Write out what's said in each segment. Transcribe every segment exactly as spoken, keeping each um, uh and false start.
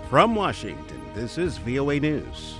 From Washington, this is V O A News.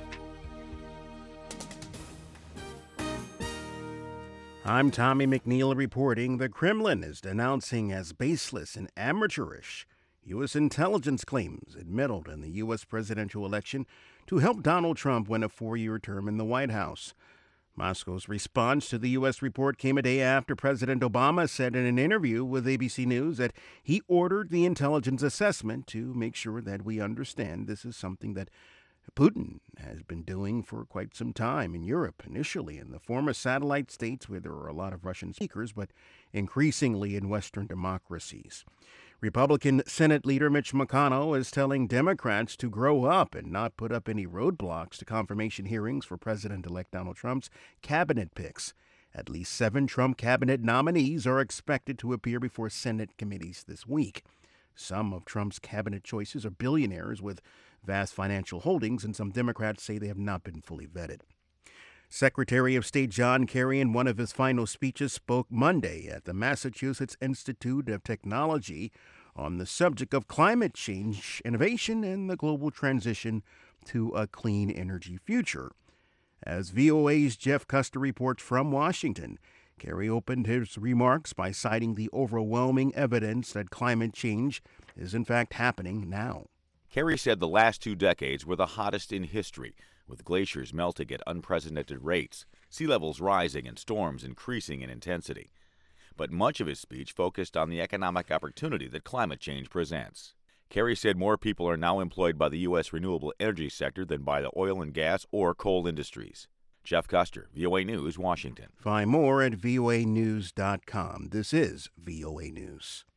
I'm Tommy McNeil reporting the Kremlin is denouncing as baseless and amateurish U S intelligence claims it meddled in the U S presidential election to help Donald Trump win a four-year term in the White House. Moscow's response to the U S report came a day after President Obama said in an interview with A B C News that he ordered the intelligence assessment to make sure that we understand this is something that Putin has been doing for quite some time in Europe, initially in the former satellite states where there are a lot of Russian speakers, but increasingly in Western democracies. Republican Senate leader Mitch McConnell is telling Democrats to grow up and not put up any roadblocks to confirmation hearings for President-elect Donald Trump's cabinet picks. At least seven Trump cabinet nominees are expected to appear before Senate committees this week. Some of Trump's cabinet choices are billionaires with vast financial holdings, and some Democrats say they have not been fully vetted. Secretary of State John Kerry, in one of his final speeches, spoke Monday at the Massachusetts Institute of Technology on the subject of climate change, innovation, and the global transition to a clean energy future. As V O A's Jeff Custer reports from Washington, Kerry opened his remarks by citing the overwhelming evidence that climate change is in fact happening now. Kerry said the last two decades were the hottest in history, with glaciers melting at unprecedented rates, sea levels rising, and storms increasing in intensity. But much of his speech focused on the economic opportunity that climate change presents. Kerry said more people are now employed by the U S renewable energy sector than by the oil and gas or coal industries. Jeff Custer, V O A News, Washington. Find more at V O A news dot com. This is V O A News.